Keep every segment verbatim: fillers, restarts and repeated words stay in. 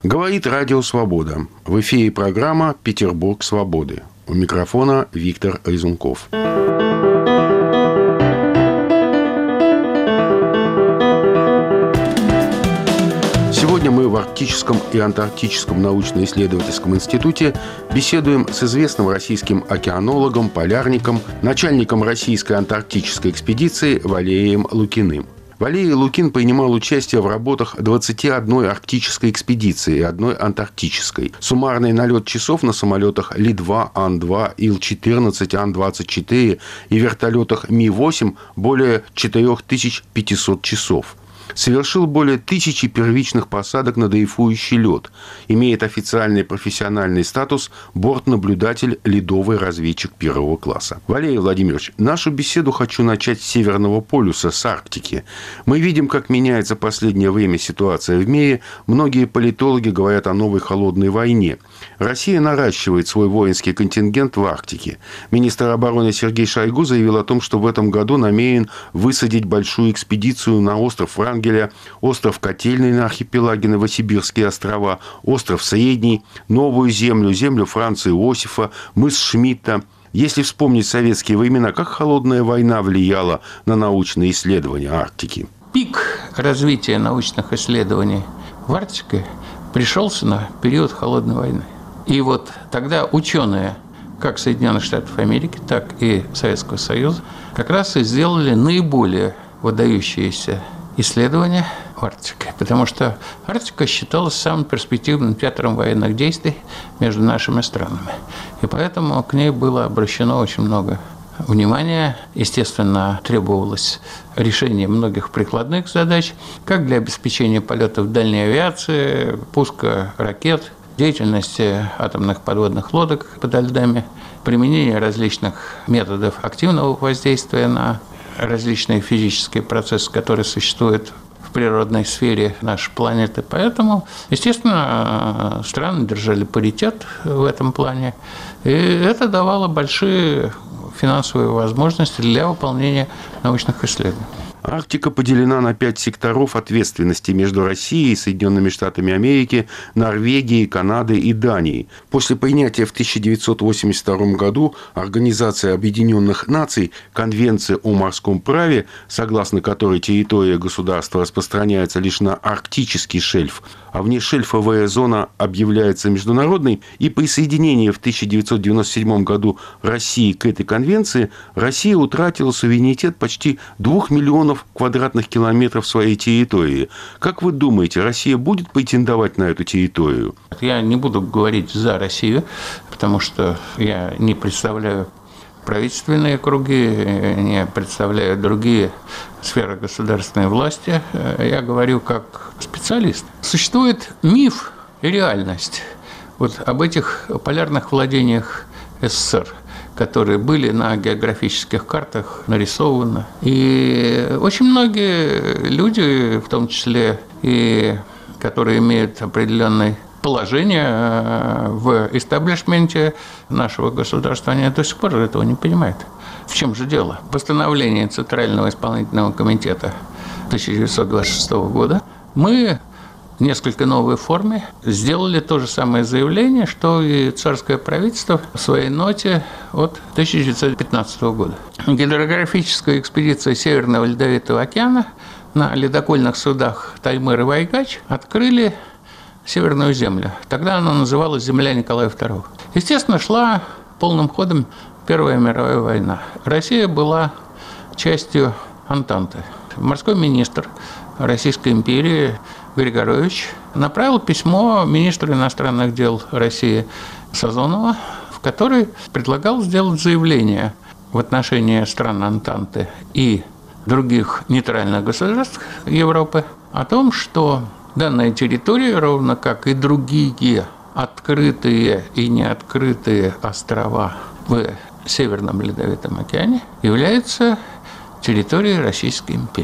Говорит Радио Свобода. В эфире программа «Петербург свободы». У микрофона Виктор Резунков. Сегодня мы в Арктическом и Антарктическом научно-исследовательском институте беседуем с известным российским океанологом, полярником, начальником российской антарктической экспедиции Валерием Лукиным. Валерий Лукин принимал участие в работах двадцати одной арктической экспедиции и одной антарктической. Суммарный налет часов на самолетах Ли-два, Ан-два, Ил четырнадцать, Ан-двадцать четыре и вертолетах Ми восемь более четыре тысячи пятьсот часов. Совершил более тысячи первичных посадок на дрейфующий лед. Имеет официальный профессиональный статус бортнаблюдатель, ледовый разведчик первого класса. Валерий Владимирович, нашу беседу хочу начать с Северного полюса, с Арктики. Мы видим, как меняется в последнее время ситуация в мире. Многие политологи говорят о новой холодной войне. Россия наращивает свой воинский контингент в Арктике. Министр обороны Сергей Шойгу заявил о том, что в этом году намерен высадить большую экспедицию на остров Врангеля, остров Котельный на архипелаге Новосибирские острова, остров Средний, Новую Землю, землю Франца Иосифа, мыс Шмидта. Если вспомнить советские времена, как холодная война влияла на научные исследования Арктики? Пик развития научных исследований в Арктике пришелся на период холодной войны. И вот тогда ученые как Соединенных Штатов Америки, так и Советского Союза как раз и сделали наиболее выдающиеся исследования в Арктике, потому что Арктика считалась самым перспективным театром военных действий между нашими странами. И поэтому к ней было обращено очень много внимания. Естественно, требовалось решение многих прикладных задач, как для обеспечения полетов дальней авиации, пуска ракет, деятельности атомных подводных лодок подо льдами, применение различных методов активного воздействия на различные физические процессы, которые существуют в природной сфере нашей планеты. Поэтому, естественно, страны держали паритет в этом плане. И это давало большие финансовые возможности для выполнения научных исследований. Арктика поделена на пять секторов ответственности между Россией, Соединенными Штатами Америки, Норвегией, Канадой и Данией. После принятия в тысяча девятьсот восемьдесят втором году Организации Объединенных Наций Конвенции о морском праве, согласно которой территория государства распространяется лишь на арктический шельф, а внешельфовая зона объявляется международной, и присоединение в тысяча девятьсот девяносто седьмом году России к этой конвенции, Россия утратила суверенитет почти двух миллионов квадратных километров своей территории. Как вы думаете, Россия будет претендовать на эту территорию? Я не буду говорить за Россию, потому что я не представляю правительственные круги, не представляю другие сферы государственной власти. Я говорю как специалист. Существует миф и реальность вот об этих полярных владениях СССР, которые были на географических картах нарисованы. И очень многие люди, в том числе и которые имеют определенное положение в истеблишменте нашего государства, они до сих пор этого не понимают. В чем же дело? Постановление Центрального исполнительного комитета тысяча девятьсот двадцать шестого года мы в несколько новой форме сделали то же самое заявление, что и царское правительство в своей ноте от тысяча девятьсот пятнадцатого года. Гидрографическая экспедиция Северного Ледовитого океана на ледокольных судах «Таймыр» и «Вайгач» открыли Северную землю. Тогда она называлась «Земля Николая второго». Естественно, шла полным ходом Первая мировая война. Россия была частью Антанты. Морской министр Российской империи Григорович направил письмо министру иностранных дел России Сазонову, в которой предлагал сделать заявление в отношении стран Антанты и других нейтральных государств Европы о том, что данная территория, ровно как и другие открытые и неоткрытые острова в Северном Ледовитом океане, является территорией Российской империи.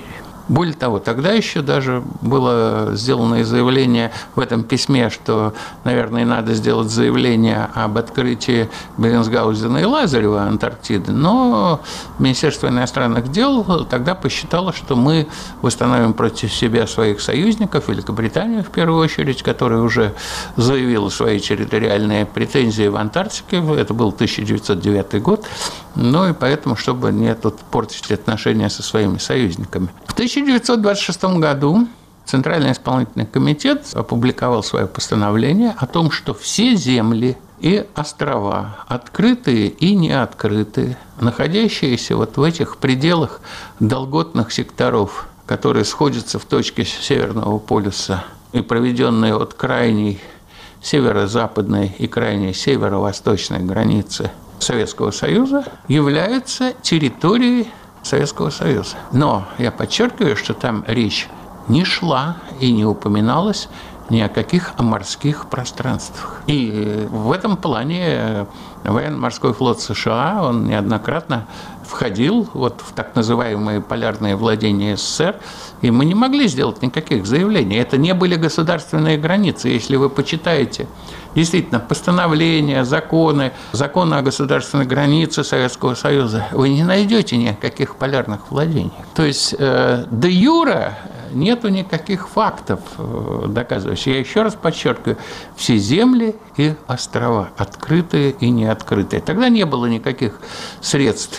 Более того, тогда еще даже было сделано заявление в этом письме, что, наверное, надо сделать заявление об открытии Беллинсгаузена и Лазарева Антарктиды, но Министерство иностранных дел тогда посчитало, что мы восстановим против себя своих союзников, Великобританию в первую очередь, которая уже заявила свои территориальные претензии в Антарктике, это был тысяча девятьсот девятый год, ну и поэтому, чтобы не тут портить отношения со своими союзниками. В тысяча девятьсот двадцать шестом году Центральный исполнительный комитет опубликовал свое постановление о том, что все земли и острова, открытые и неоткрытые, находящиеся вот в этих пределах долготных секторов, которые сходятся в точке Северного полюса и проведенные от крайней северо-западной и крайней северо-восточной границы Советского Союза, являются территорией Советского Союза. Но я подчеркиваю, что там речь не шла и не упоминалась ни о каких морских пространствах. И в этом плане военно-морской флот США, он неоднократно входил вот в так называемые полярные владения СССР, и мы не могли сделать никаких заявлений. Это не были государственные границы. Если вы почитаете действительно постановления, законы, законы о государственной границе Советского Союза, вы не найдете никаких полярных владений. То есть э, де юре нету никаких фактов доказывающих. Я еще раз подчеркиваю, все земли и острова, открытые и неоткрытые. Тогда не было никаких средств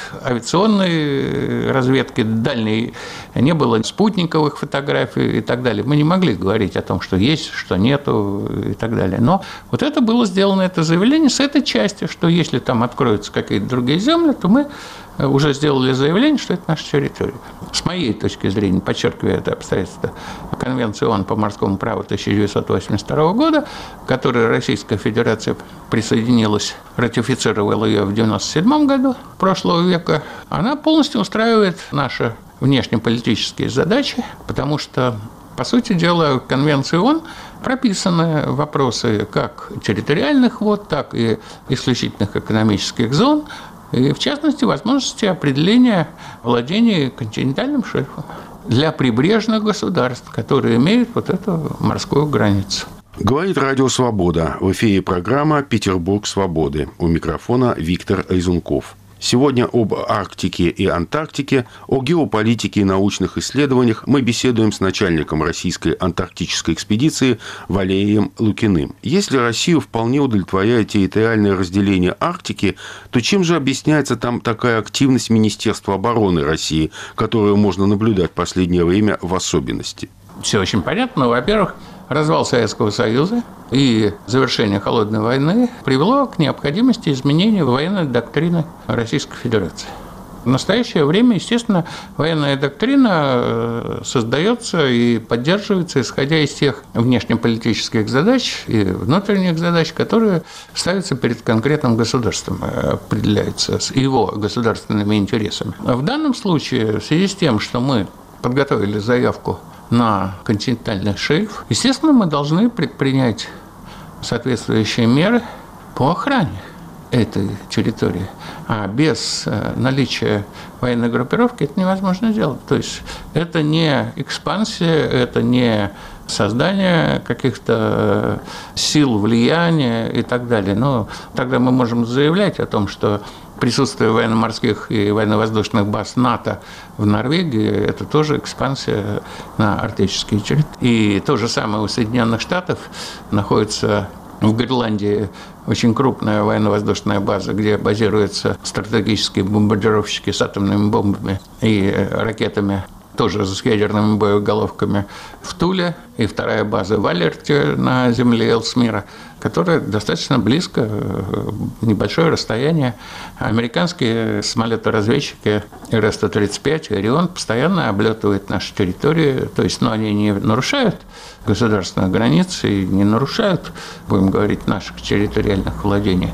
авиационной разведки, дальней, не было спутниковых фотографий и так далее. Мы не могли говорить о том, что есть, что нету и так далее. Но вот это было сделано, это заявление с этой части, что если там откроются какие-то другие земли, то мы уже сделали заявление, что это наша территория. С моей точки зрения, подчеркиваю это обстоятельство, Конвенция ООН по морскому праву тысяча девятьсот восемьдесят второго года, к которой Российская Федерация присоединилась, ратифицировала ее в девяносто седьмом году прошлого века, она полностью устраивает наши внешнеполитические задачи, потому что, по сути дела, в Конвенции ООН прописаны вопросы как территориальных вод, так и исключительных экономических зон, и, в частности, возможности определения владения континентальным шельфом для прибрежных государств, которые имеют вот эту морскую границу. Говорит Радио Свобода. В эфире программа «Петербург свободы». У микрофона Виктор Резунков. Сегодня об Арктике и Антарктике, о геополитике и научных исследованиях мы беседуем с начальником российской антарктической экспедиции Валерием Лукиным. Если Россию вполне удовлетворяет территориальное разделение Арктики, то чем же объясняется там такая активность Министерства обороны России, которую можно наблюдать в последнее время в особенности? Все очень понятно. Во-первых, развал Советского Союза и завершение Холодной войны привело к необходимости изменения военной доктрины Российской Федерации. В настоящее время, естественно, военная доктрина создается и поддерживается, исходя из тех внешнеполитических задач и внутренних задач, которые ставятся перед конкретным государством, определяются с его государственными интересами. В данном случае, в связи с тем, что мы подготовили заявку на континентальный шельф, естественно, мы должны предпринять соответствующие меры по охране этой территории. А без наличия военной группировки это невозможно делать. То есть это не экспансия, это не создание каких-то сил влияния и так далее. Но тогда мы можем заявлять о том, что присутствие военно-морских и военно-воздушных баз НАТО в Норвегии – это тоже экспансия на арктические территории. И то же самое у Соединенных Штатов находится в Гренландии очень крупная военно-воздушная база, где базируются стратегические бомбардировщики с атомными бомбами и ракетами, тоже с ядерными боеголовками в Туле, и вторая база в Алерте на земле Элсмира, которая достаточно близко, небольшое расстояние. Американские самолеты-разведчики эр эс сто тридцать пять и «Орион» постоянно облетывают наши территории, то есть, ну, они не нарушают государственных границ и не нарушают, будем говорить, наших территориальных владений.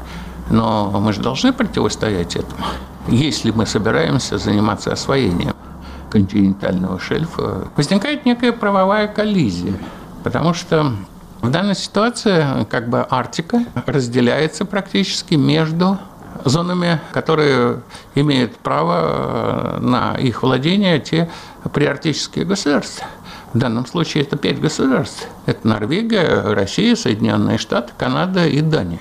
Но мы же должны противостоять этому, если мы собираемся заниматься освоением континентального шельфа. Возникает некая правовая коллизия, потому что в данной ситуации как бы Арктика разделяется практически между зонами, которые имеют право на их владение те приарктические государства. В данном случае это пять государств. Это Норвегия, Россия, Соединенные Штаты, Канада и Дания.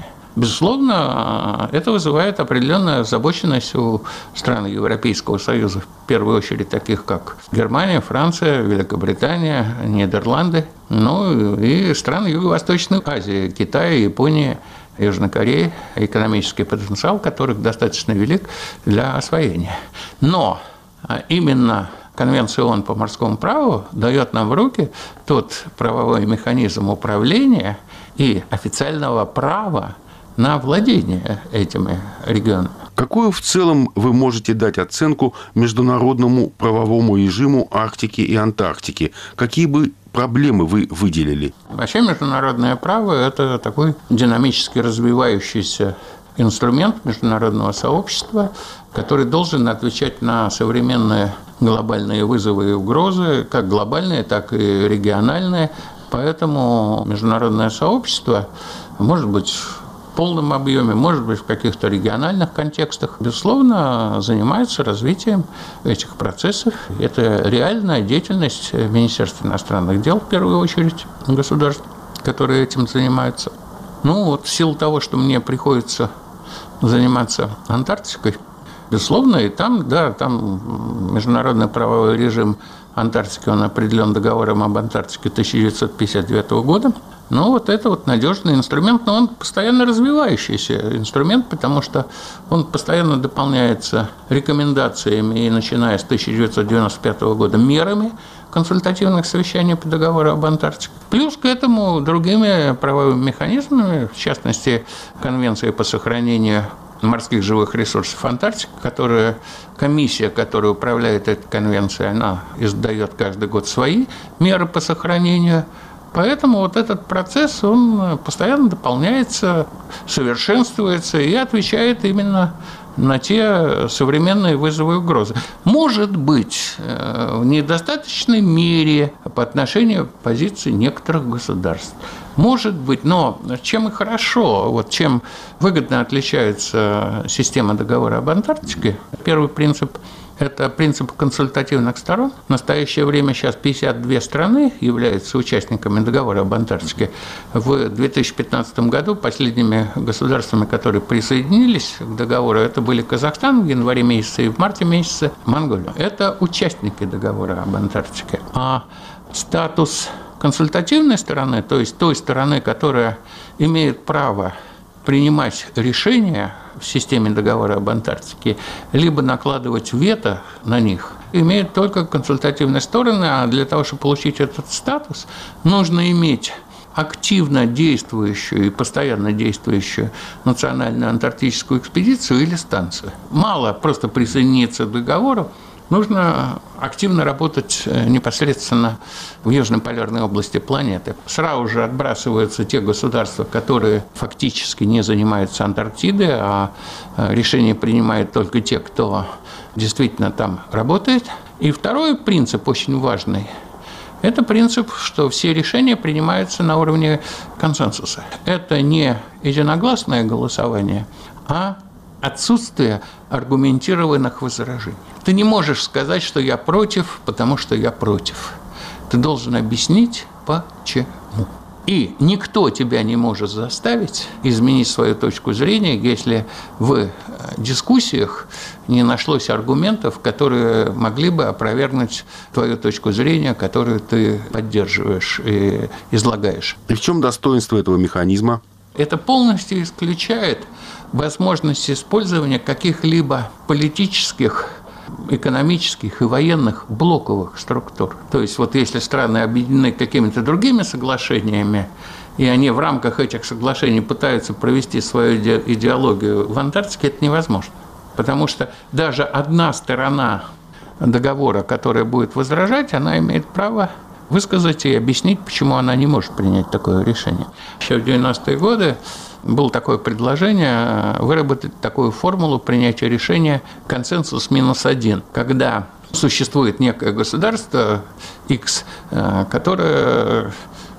Безусловно, это вызывает определенную озабоченность у стран Европейского Союза, в первую очередь таких, как Германия, Франция, Великобритания, Нидерланды, ну и страны Юго-Восточной Азии, Китай, Япония, Южная Корея, экономический потенциал которых достаточно велик для освоения. Но именно Конвенция ООН по морскому праву дает нам в руки тот правовой механизм управления и официального права на владение этими регионами. Какую в целом вы можете дать оценку международному правовому режиму Арктики и Антарктики? Какие бы проблемы вы выделили? Вообще международное право – это такой динамически развивающийся инструмент международного сообщества, который должен отвечать на современные глобальные вызовы и угрозы, как глобальные, так и региональные. Поэтому международное сообщество может быть в полном объеме, может быть, в каких-то региональных контекстах, безусловно, занимается развитием этих процессов. Это реальная деятельность Министерства иностранных дел, в первую очередь, государств, которые этим занимаются. Ну, вот в силу того, что мне приходится заниматься Антарктикой, безусловно, и там, да, там международный правовой режим Антарктики, он определен договором об Антарктике тысяча девятьсот пятьдесят девятого года. Но вот это вот надежный инструмент, но он постоянно развивающийся инструмент, потому что он постоянно дополняется рекомендациями, и начиная с тысяча девятьсот девяносто пятого года мерами консультативных совещаний по договору об Антарктике. Плюс к этому другими правовыми механизмами, в частности, Конвенция по сохранению морских живых ресурсов Антарктики, которая, комиссия, которая управляет этой конвенцией, она издает каждый год свои меры по сохранению. Поэтому вот этот процесс, он постоянно дополняется, совершенствуется и отвечает именно на те современные вызовы и угрозы. Может быть, в недостаточной мере по отношению к позиции некоторых государств. Может быть, но чем и хорошо, вот чем выгодно отличается система договора об Антарктике, первый принцип – это принцип консультативных сторон. В настоящее время сейчас пятьдесят две страны являются участниками договора об Антарктике. В две тысячи пятнадцатом году последними государствами, которые присоединились к договору, это были Казахстан в январе месяце и в марте месяце Монголия. Это участники договора об Антарктике. А статус консультативной стороны, то есть той стороны, которая имеет право принимать решения в системе договора об Антарктике, либо накладывать вето на них, имеют только консультативные стороны, а для того, чтобы получить этот статус, нужно иметь активно действующую и постоянно действующую национальную антарктическую экспедицию или станцию. Мало просто присоединиться к договору, нужно активно работать непосредственно в южной полярной области планеты. Сразу же отбрасываются те государства, которые фактически не занимаются Антарктидой, а решения принимают только те, кто действительно там работает. И второй принцип очень важный – это принцип, что все решения принимаются на уровне консенсуса. Это не единогласное голосование, а отсутствие аргументированных возражений. Ты не можешь сказать, что я против, потому что я против. Ты должен объяснить, почему. И никто тебя не может заставить изменить свою точку зрения, если в дискуссиях не нашлось аргументов, которые могли бы опровергнуть твою точку зрения, которую ты поддерживаешь и излагаешь. И в чем достоинство этого механизма? Это полностью исключает возможность использования каких-либо политических, экономических и военных блоковых структур. То есть вот если страны объединены какими-то другими соглашениями, и они в рамках этих соглашений пытаются провести свою идеологию в Антарктике, это невозможно. Потому что даже одна сторона договора, которая будет возражать, она имеет право высказать и объяснить, почему она не может принять такое решение. Еще в девяностые годы было такое предложение выработать такую формулу принятия решения консенсус минус один, когда существует некое государство X, которое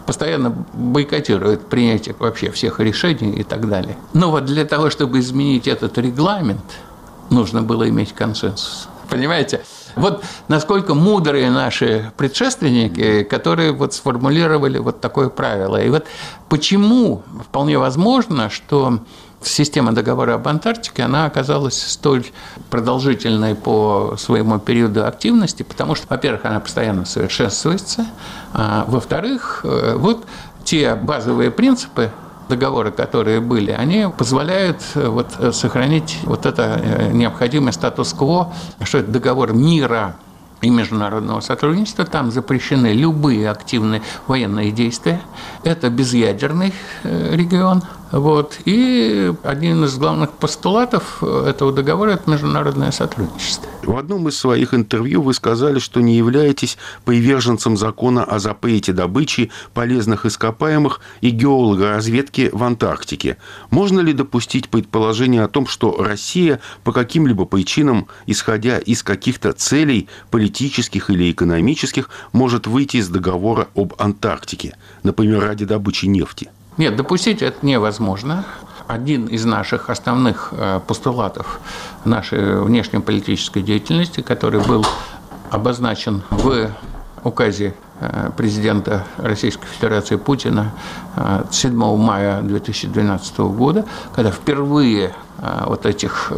постоянно бойкотирует принятие вообще всех решений и так далее. Но вот для того, чтобы изменить этот регламент, нужно было иметь консенсус. Понимаете? Вот насколько мудрые наши предшественники, которые вот сформулировали вот такое правило. И вот почему вполне возможно, что система договора об Антарктике, она оказалась столь продолжительной по своему периоду активности, потому что, во-первых, она постоянно совершенствуется, а во-вторых, вот те базовые принципы договоры, которые были, они позволяют вот сохранить вот это необходимый статус-кво, что это договор мира и международного сотрудничества, там запрещены любые активные военные действия, это безъядерный регион, вот, и один из главных постулатов этого договора – это международное сотрудничество. В одном из своих интервью вы сказали, что не являетесь приверженцем закона о запрете добычи полезных ископаемых и геологоразведки в Антарктике. Можно ли допустить предположение о том, что Россия по каким-либо причинам, исходя из каких-то целей политических или экономических, может выйти из договора об Антарктике, например, ради добычи нефти? Нет, допустить это невозможно. Один из наших основных постулатов нашей внешнеполитической деятельности, который был обозначен в указе президента Российской Федерации Путина седьмого мая две тысячи двенадцатого года, когда впервые вот этих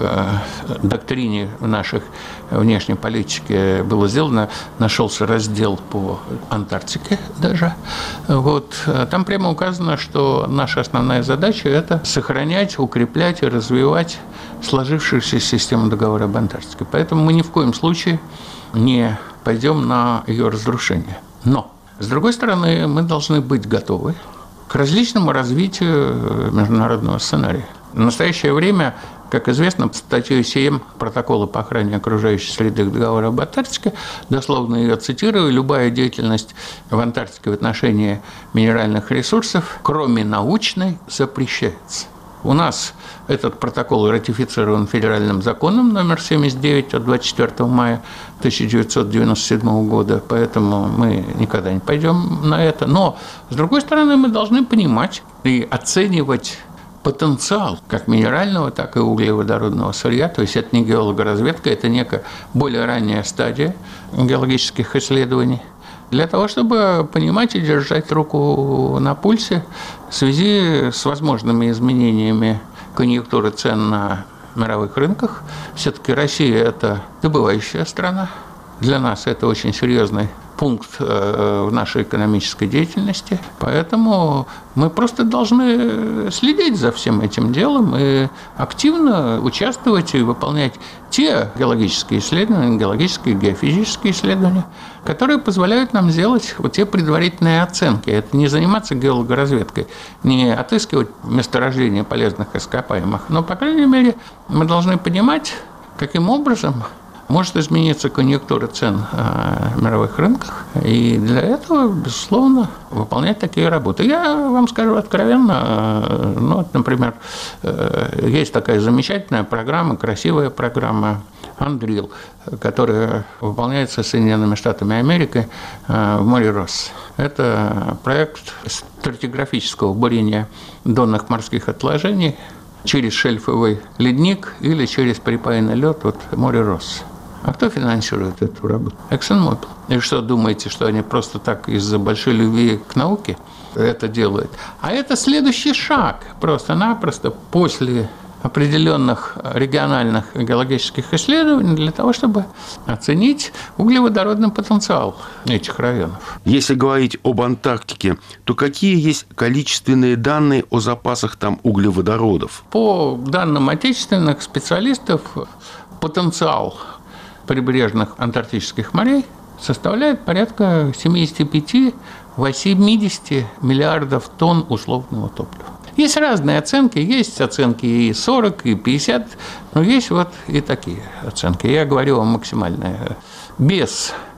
доктрине наших внешней политики было сделано, нашелся раздел по Антарктике даже. Вот. Там прямо указано, что наша основная задача – это сохранять, укреплять и развивать сложившуюся систему договора об Антарктике. Поэтому мы ни в коем случае не пойдем на ее разрушение. Но, с другой стороны, мы должны быть готовы к различному развитию международного сценария. В настоящее время, как известно, статьей семь протокола по охране окружающей среды договора об Антарктике, дословно ее цитирую, любая деятельность в Антарктике в отношении минеральных ресурсов, кроме научной, запрещается. У нас этот протокол ратифицирован федеральным законом номер семьдесят девять от двадцать четвёртого мая тысяча девятьсот девяносто седьмого года, поэтому мы никогда не пойдем на это. Но, с другой стороны, мы должны понимать и оценивать потенциал как минерального, так и углеводородного сырья, то есть это не геологоразведка, это некая более ранняя стадия геологических исследований, для того, чтобы понимать и держать руку на пульсе в связи с возможными изменениями конъюнктуры цен на мировых рынках. Все-таки Россия – это добывающая страна. Для нас это очень серьезный пункт в нашей экономической деятельности. Поэтому мы просто должны следить за всем этим делом и активно участвовать и выполнять те геологические исследования, геологические, геофизические исследования, которые позволяют нам сделать вот те предварительные оценки. Это не заниматься геологоразведкой, не отыскивать месторождения полезных ископаемых, но, по крайней мере, мы должны понимать, каким образом может измениться конъюнктура цен на мировых рынках, и для этого, безусловно, выполнять такие работы. Я вам скажу откровенно, ну, например, есть такая замечательная программа, красивая программа «Андрил», которая выполняется Соединенными Штатами Америки в море Росс. Это проект стратиграфического бурения донных морских отложений через шельфовый ледник или через припаянный лед от моря Росс. А кто финансирует эту работу? ExxonMobil. И что, думаете, что они просто так из-за большой любви к науке это делают? А это следующий шаг просто-напросто после определенных региональных геологических исследований для того, чтобы оценить углеводородный потенциал этих районов. Если говорить об Антарктике, то какие есть количественные данные о запасах там углеводородов? По данным отечественных специалистов, потенциал прибрежных антарктических морей составляет порядка семьдесят пять - восемьдесят миллиардов тонн условного топлива. Есть разные оценки, есть оценки и сорок, и пятьдесят, но есть вот и такие оценки. Я говорю о максимальной. Без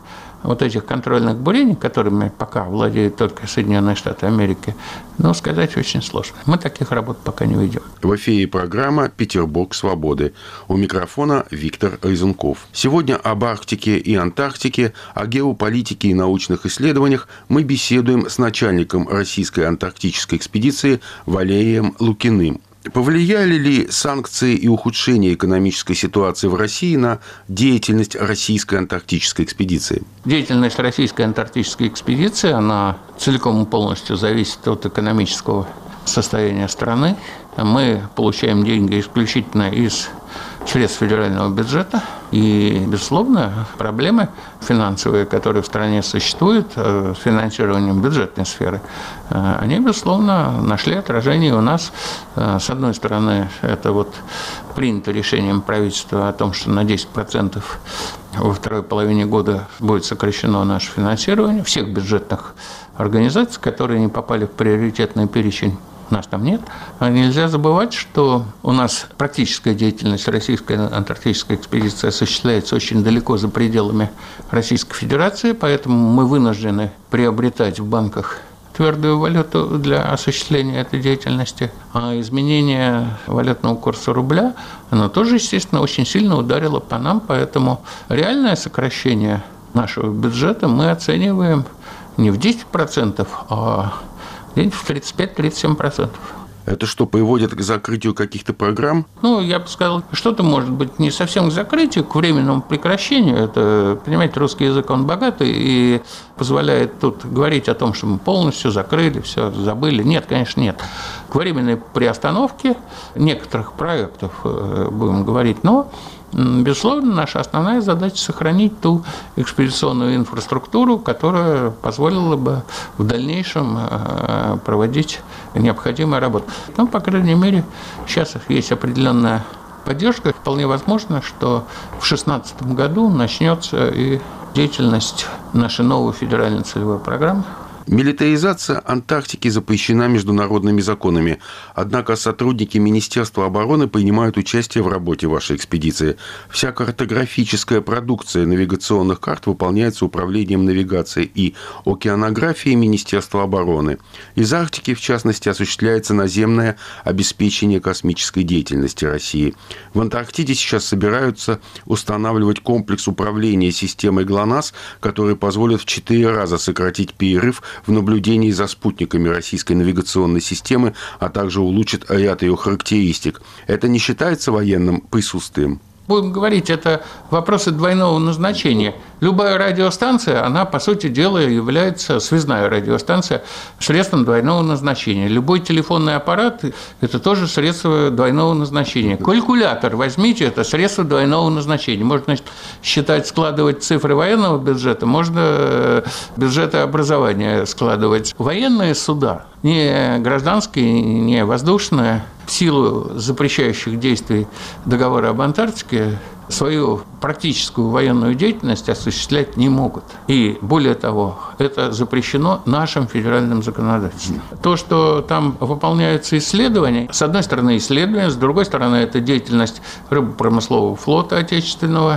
вот этих контрольных бурений, которыми пока владеют только Соединенные Штаты Америки, ну, сказать очень сложно. Мы таких работ пока не ведем. В эфире программа «Петербург свободы». У микрофона Виктор Разунков. Сегодня об Арктике и Антарктике, о геополитике и научных исследованиях мы беседуем с начальником российской антарктической экспедиции Валерием Лукиным. Повлияли ли санкции и ухудшение экономической ситуации в России на деятельность российской антарктической экспедиции? Деятельность российской антарктической экспедиции, она целиком и полностью зависит от экономического состояния страны. Мы получаем деньги исключительно из средств федерального бюджета. И, безусловно, проблемы финансовые, которые в стране существуют с финансированием бюджетной сферы, они, безусловно, нашли отражение у нас. С одной стороны, это вот принято решением правительства о том, что на десять процентов во второй половине года будет сокращено наше финансирование всех бюджетных организаций, которые не попали в приоритетный перечень. Нас там нет. А нельзя забывать, что у нас практическая деятельность российской антарктической экспедиции осуществляется очень далеко за пределами Российской Федерации, поэтому мы вынуждены приобретать в банках твердую валюту для осуществления этой деятельности. А изменение валютного курса рубля, оно тоже, естественно, очень сильно ударило по нам, поэтому реальное сокращение нашего бюджета мы оцениваем не в десять процентов, а где-нибудь в тридцать пять - тридцать семь процентов. Это что, приводит к закрытию каких-то программ? Ну, я бы сказал, что-то может быть не совсем к закрытию, к временному прекращению. Это, понимаете, русский язык, он богатый и позволяет тут говорить о том, что мы полностью закрыли, все забыли. Нет, конечно, нет. К временной приостановке некоторых проектов, будем говорить, но, безусловно, наша основная задача – сохранить ту экспедиционную инфраструктуру, которая позволила бы в дальнейшем проводить необходимую работу. Там, по крайней мере, сейчас есть определенная поддержка. Вполне возможно, что в две тысячи шестнадцатом году начнется и деятельность нашей новой федеральной целевой программы. Милитаризация Антарктики запрещена международными законами. Однако сотрудники Министерства обороны принимают участие в работе вашей экспедиции. Вся картографическая продукция навигационных карт выполняется Управлением навигации и океанографии Министерства обороны. Из Арктики, в частности, осуществляется наземное обеспечение космической деятельности России. В Антарктиде сейчас собираются устанавливать комплекс управления системой ГЛОНАСС, который позволит в четыре раза сократить перерыв в наблюдении за спутниками российской навигационной системы, а также улучшит ряд ее характеристик. Это не считается военным присутствием? Будем говорить, это вопросы двойного назначения. Любая радиостанция, она, по сути дела, является, связная радиостанция, средством двойного назначения. Любой телефонный аппарат – это тоже средство двойного назначения. Калькулятор возьмите – это средство двойного назначения. Можно, значит, считать, складывать цифры военного бюджета, можно бюджеты образования складывать. Военные суда, не гражданские, не воздушные, в силу запрещающих действий договора об Антарктике, свою практическую военную деятельность осуществлять не могут. И более того, это запрещено нашим федеральным законодательством. То, что там выполняются исследования, с одной стороны исследования, с другой стороны это деятельность рыбопромыслового флота отечественного.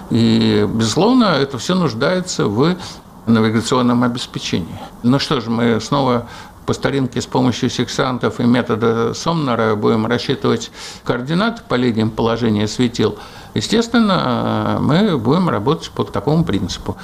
И, безусловно, это все нуждается в навигационном обеспечении. Ну что же, мы снова по старинке с помощью сексантов и метода Сомнера будем рассчитывать координаты по линиям положения светил. Естественно, мы будем работать по такому принципу.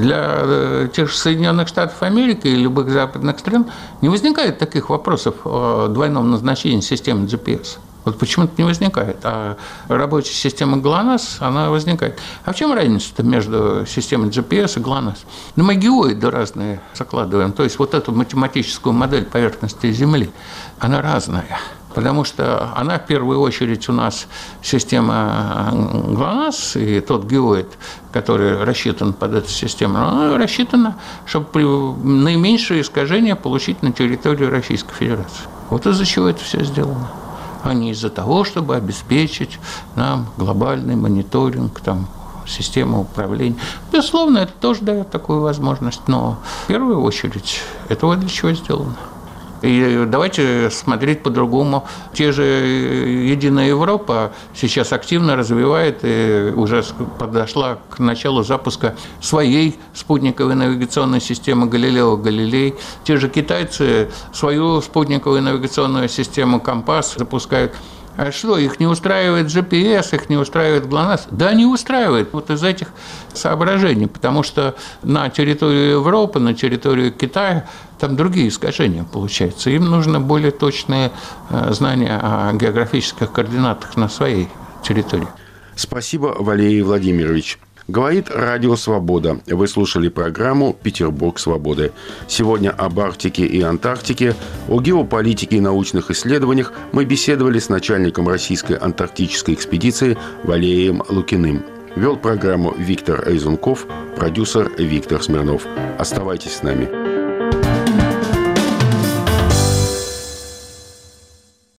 Для тех же Соединенных Штатов Америки и любых западных стран не возникает таких вопросов о двойном назначении системы джи пи эс. Вот почему-то не возникает. А рабочая система ГЛОНАСС, она возникает. А в чем разница-то между системой джи пи эс и ГЛОНАСС? Ну, мы геоиды разные закладываем. То есть вот эту математическую модель поверхности Земли, она разная. Потому что она, в первую очередь, у нас система ГЛОНАСС, и тот геоид, который рассчитан под эту систему, она рассчитана, чтобы при наименьшее искажение получить на территории Российской Федерации. Вот из-за чего это все сделано. А не из-за того, чтобы обеспечить нам глобальный мониторинг, там, систему управления. Безусловно, это тоже дает такую возможность, но в первую очередь это вот для чего сделано. И давайте смотреть по-другому. Те же «Единая Европа» сейчас активно развивает и уже подошла к началу запуска своей спутниковой навигационной системы «Галилео Галилей». Те же китайцы свою спутниковую навигационную систему «Компас» запускают. А что, их не устраивает джи пи эс, их не устраивает ГЛОНАСС? Да, не устраивает. Вот из этих соображений, потому что на территории Европы, на территории Китая там другие искажения получаются. Им нужно более точные знания о географических координатах на своей территории. Спасибо, Валерий Владимирович. Говорит Радио Свобода. Вы слушали программу «Петербург свободы». Сегодня об Арктике и Антарктике, о геополитике и научных исследованиях мы беседовали с начальником российской антарктической экспедиции Валерием Лукиным. Вел программу Виктор Айзунков, продюсер Виктор Смирнов. Оставайтесь с нами.